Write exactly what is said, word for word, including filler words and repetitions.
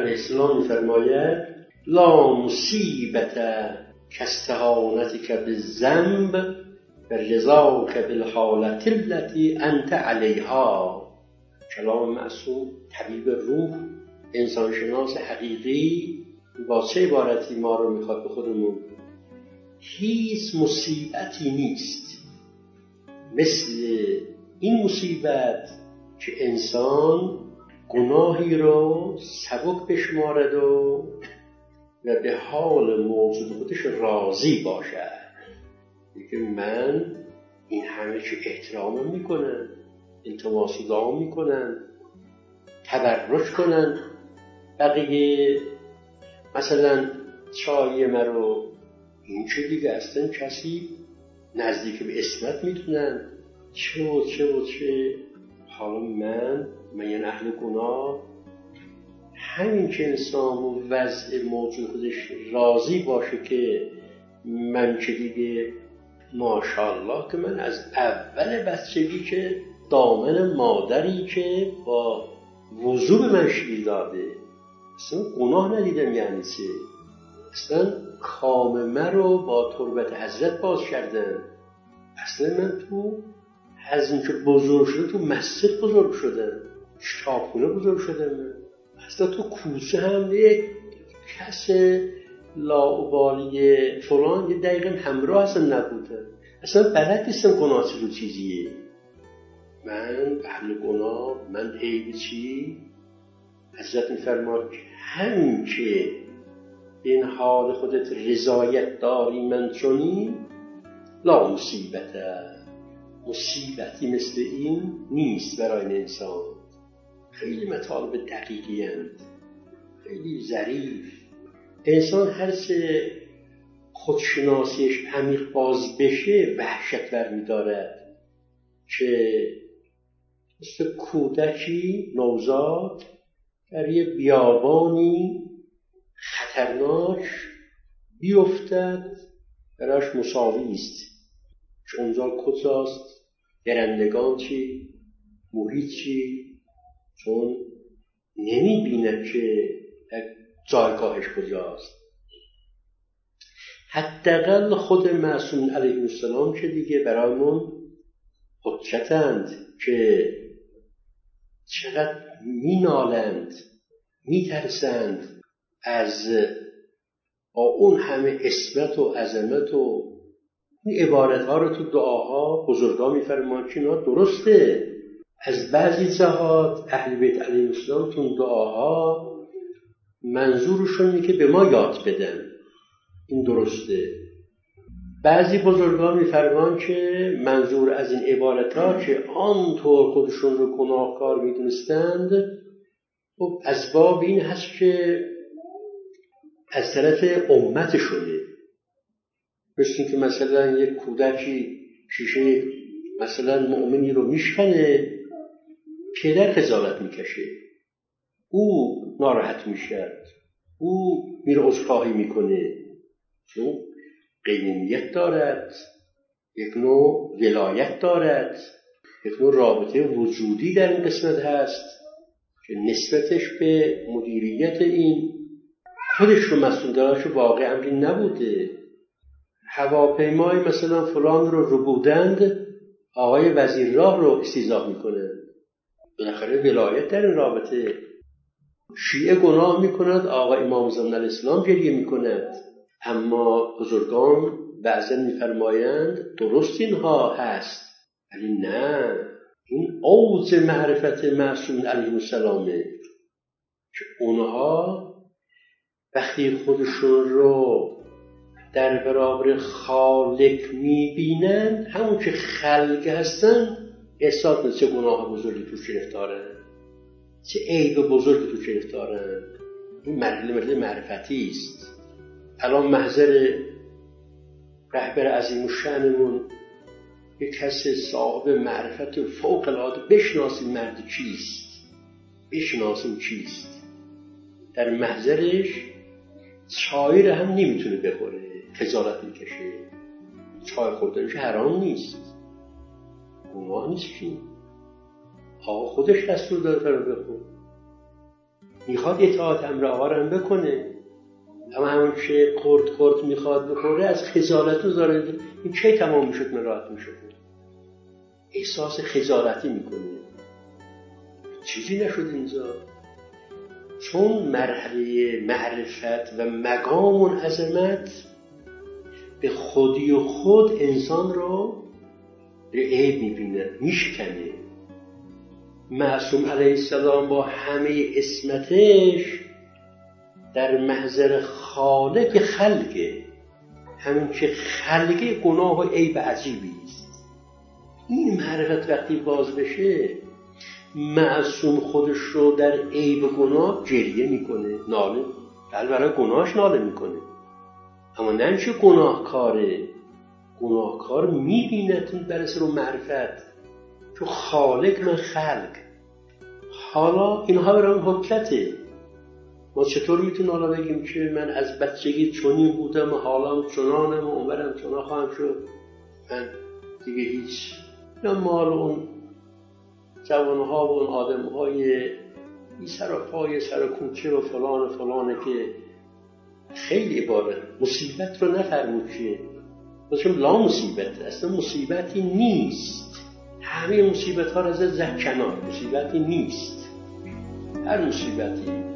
علیه السلام می‌فرماید لا مصیبت کاستهانتک بالذنب و رضاک بالحالة التي انت علیها. کلام معصوم طبیب روح، انسانشناس حقیقی، با چه عبارتی ما رو میخواد به خودمون؟ هیچ مصیبتی نیست مثل این مصیبت که انسان گناهی رو سبک بشمارد و و به حال موجود خودش راضی باشد. دیگه من این همه که احترامم میکنن، التماس دعا میکنن، تبرک کنن، بقیه مثلا چای من رو این چه دیگه اصلا کسی نزدیک به اسمت میتونن چه و چه و چه. حالا من من یعنی اهل گناه، همین که انسان و وضع موجود خودش راضی باشه که من چه دیگه ماشاءالله که من از اول بچگی که دامن مادری که با وضو به من شیر داده اصلا گناه ندیدم. یعنی چه؟ اصلا کام من رو با تربت حضرت باز کردن. اصلا من تو از این که بزرگ شده تو مسجد بزرگ شدم، شاپونه بزرگ شدم. من اصلا تو کوسه هم یک کس لاابالی فلان یه دقیقه همراه اصلا نبوده. اصلا بلد نیستم گناه چه رو چیزیه. من اهل گناه، من عیب چی؟ حضرت میفرماد همین که این حال خودت رضایت داری من چونی لا مصیبت، مصیبتی مثل این نیست برای انسان. خیلی مطالب دقیقی هستند، خیلی ظریف. انسان هر چه خودشناسیش عمیق باز بشه وحشت برمی دارد که مثل کودکی نوزاد در یه بیابانی خطرناک بیفتد براش مساوی است. چون اونجا کجاست؟ درندگان چی؟ محیط چی؟ چون نمی بیند که جایگاهش کجاست. حداقل خود معصوم علیه السلام که دیگه برایمون حجتند که چقدر می نالند، می ترسند از با اون همه عصمت و عظمت و این عبارتها رو تو دعاها بزرگان می فرمان که اینا درسته. از بعضی جهات اهل بیت علیهم السلام تو دعاها منظورشون اینه که به ما یاد بدن، این درسته. بعضی بزرگان می‌فرمان که منظور از این عبارت‌ها که آنطور خودشون رو گناهکار می‌دونستند خب اسباب این هست که از طرف امتشونه. مثل که مثلا یک کودکی شیشه مثلا مؤمنی رو میشکنه، پدر خجالت میکشه، او ناراحت میشه، او میره عذرخواهی میکنه، چون قیمومیت دارد، یک نوع ولایت دارد، یک نوع رابطه وجودی در این قسمت هست که نسبتش به مدیریت این خودش رو مسئول داره، واقع امری نبوده. هواپیمای مثلا فلان رو ربودند، آقای وزیر راه رو استیضاح میکنه، بالاخره ولایت در این رابطه. شیعه گناه میکند، آقا امام زمان علیه السلام گریه میکند. اما بزرگان بعضا میفرمایند درست اینها هست، ولی نه، این اوج معرفت معصوم علیه السلامه که اونها وقتی خودشون رو در برابر خالق میبینن، همون که خلق هستن احساس میکنن چه گناه بزرگی تو گرفتارن، چه عیب بزرگی تو گرفتارن. این مرحله مرحله معرفتی است. الان محضر رهبر عظیم الشأنمون یک کس صاحب معرفت فوق العاده، بشناسیم مرد چیست، بشناسیم چیست. در محضرش چای رو هم نمیتونه بخوره، خجالت میکشه. چای خوردنش حرام نیست، گناه نیست که آقا خودش دستور داره فرو بخور. میخواد اطاعت امر آقا رو هم بکنه، اما همون که قرد قرد میخواد بخوره از خجالت داره. این چه تمام میشد من راحت میشد؟ احساس خجالتی میکنه. چیزی نشد اینجا، چون مرحله معرفت و مقام اون عظمت به خودی و خود انسان رو به عیب میبینه، میشکنه. معصوم علیه السلام با همه عصمتش در محضر خالق خلقه، همین که خلقه گناه و عیب عجیبی است. این معرفت وقتی باز بشه، معصوم خودش رو در عیب گناه گریه میکنه، ناله، بل برای گناهش ناله میکنه. اما نه چه گناهکاره، گناهکار میبینه تو برسه رو معرفت، تو خالق من خلق. حالا اینها برای اون حکته. ما چطور میتونیم حالا بگیم که من از بچگی چنین بودم و حالا چنانم و عمرم چنان خواهم شد، من دیگه هیچ. یا مال اون جوانها و اون آدمهای بی سر و پای سر و کوچه و فلان و فلانه که خیلی عبارت مصیبت رو نفرمود که باشم لا مصیبت، اصلا مصیبتی نیست. همه مصیبت ها رو از زد کنار، مصیبتی نیست. هر مصیبتی